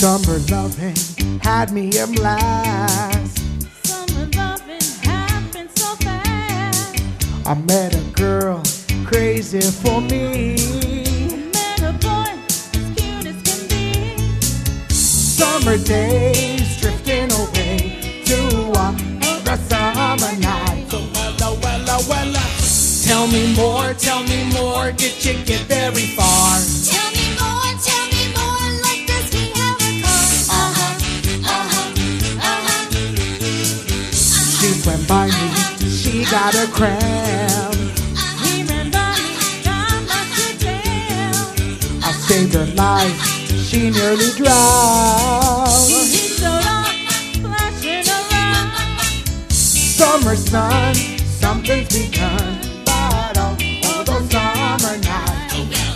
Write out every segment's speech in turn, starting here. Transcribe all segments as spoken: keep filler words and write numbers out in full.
Summer loving had me a blast. Summer loving happened so fast. I met a girl crazy for me. Met a boy as cute as can be. Summer days drifting away to a, a summer night. So wella, wella, wella. Tell me more, tell me more. Did you get very far? Tell me more, tell me more. Like does he have a car? Uh-huh, uh-huh, uh-huh. She swam by me, she got a cramp. He ran by me, got lost to tell. I saved her life, she nearly drowned. He showed up, flashing around. Summer sun, something's begun. But oh, oh, those summer nights.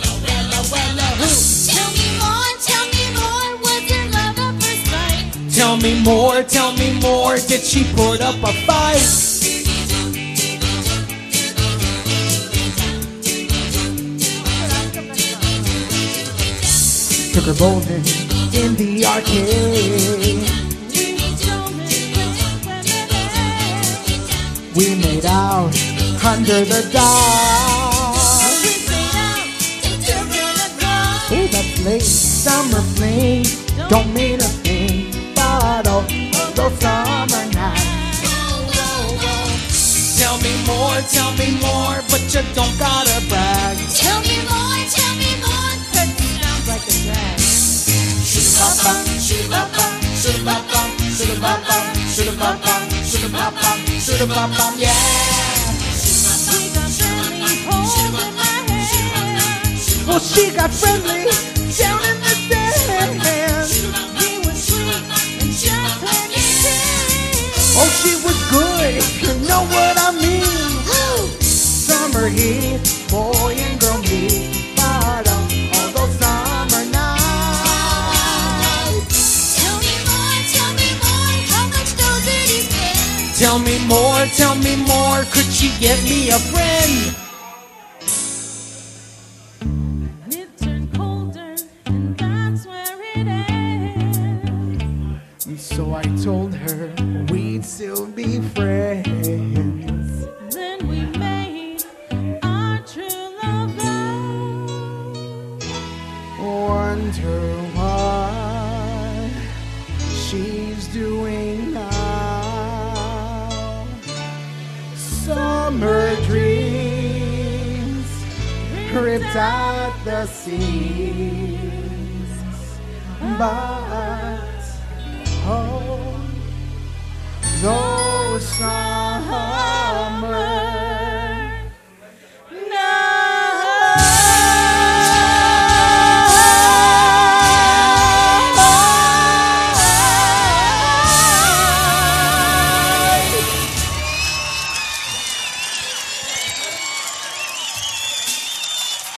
Tell me more, tell me more. Was it love at first sight? Tell me more, tell me more. Did she put up a fight? Took her bowling in the arcade. We made out under the dark. Oh, that's late summer fling. Don't mean a thing, but oh, those summer nights. Tell me more, tell me more, but you don't gotta brag. Tell me more, tell me more. That sounds like a drag. Shoot-a-bop-bop, shoot-a-bop-bop, shoot-a-bop-bop, shoot-a-bop-bop, shoot-a-bop-bop, shoot-a-bop-bop, shoot-a-bop-bop, yeah. We got friendly, holding my hand. Well, she got friendly down in the sand. He was sweet and just when he did. Oh, she was good, if you know what I mean. Summer heat, boy and girl meet. But oh, all those summer nights. Tell me more, tell me more. How much dough did he spend? Tell me more, tell me more. Could she get me a friend? It turned colder, and that's where it ends. And so I told her we'd still be friends. Then we made our true love vow. Wonder what she's doing now. Summer dreams ripped at the seams, but oh, those songs